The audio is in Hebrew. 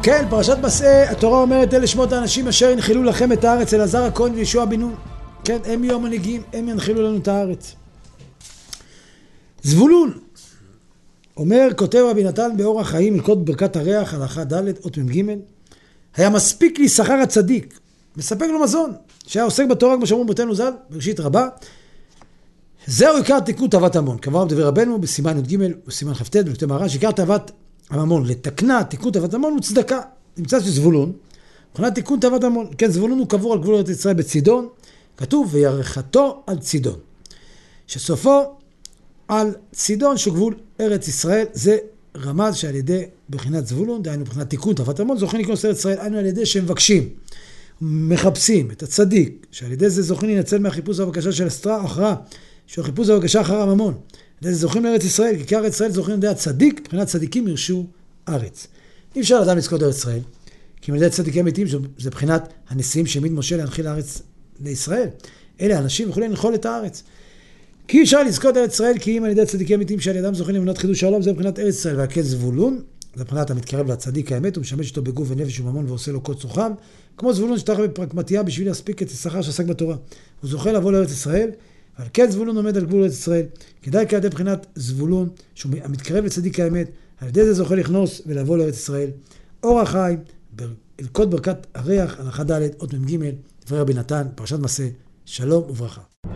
כן, פרשת מסעי, התורה אומרת אלה שמות האנשים אשר ינחילו לכם את הארץ, אלעזר הכהן וישוע בן נון. כן, הם יהיו המנהיגים, הם ינחילו לנו את הארץ. זבולון, אומר, כותב רבי נתן באורח חיים, הלכות ברכת הריח, הלכה ד' אות מ"ג, היה מספיק לי שכר הצדיק, מספק לו מזון, שהיה עוסק בתורה כמו שאמרו בתנו ז"ל, בראשית רבה, זהו עיקר תיקון תאוות המון, קבע בדברי רבנו בסימן י"ג ובסימן כ"ט בכתב מהר"ש, שעיקר תאוות הממון, לתקנה תיקון תאוות המון הוא צדקה. נמצא שזבולון, מבחינת תיקון תאוות המון, כן, זבולון הוא קבור על גבול ארץ ישראל בצידון, כתוב וירחתו על צידון, שסופו על צידון שהוא גבול ארץ ישראל, זה רמז שעל ידי בחינת זבולון, דהיינו בחינת תיקון תאוות המון, זוכים לקנוס ארץ ישראל, היינו על ידי שהם מבקשים, מחפשים את הצדיק, שעל ידי זה זוכים להינצל מהחיפוש והבקשה של הכרעה, שהוא החיפוש והבקשה אחר הממון. על ידי זה זוכים לארץ ישראל, כי ארץ ישראל זוכים על ידי הצדיק, מבחינת צדיקים ירשו ארץ. אי אפשר לאדם לזכות ארץ ישראל, כי על ידי צדיקים אמיתיים, זה בחינת הנשיאים שהעמיד משה להנחיל הארץ לישראל. אלה האנשים יכולים לנחול את הארץ. כי אפשר לזכות ארץ ישראל, כי אם על ידי צדיקים אמיתיים שעל ידם זוכים לבנות חידוש העולם, זה מבחינת ארץ ישראל. והכן זבולון, זה מבחינת המתקרב לצדיק האמת, הוא משמש אותו בגוף ונפש וממון ועושה לו כל צורכם, כמו זבולון שטרח בפרקמטיה בשביל להספיק את השכר שעסק בתורה. הוא זוכה לבוא לארץ ישראל, אבל כן זבולון עומד על גבול ארץ ישראל. כדאי כעדי בחינת זבולון, שהוא המתקרב לצדיק האמת, על ידי זה זוכה לכנוס ולבוא לארץ ישראל. אורח חיים, הלכות ברכת הריח, הלכה ד' אות מ"ג, דברי רבי נתן, פרשת מסעי, שלום וברכה.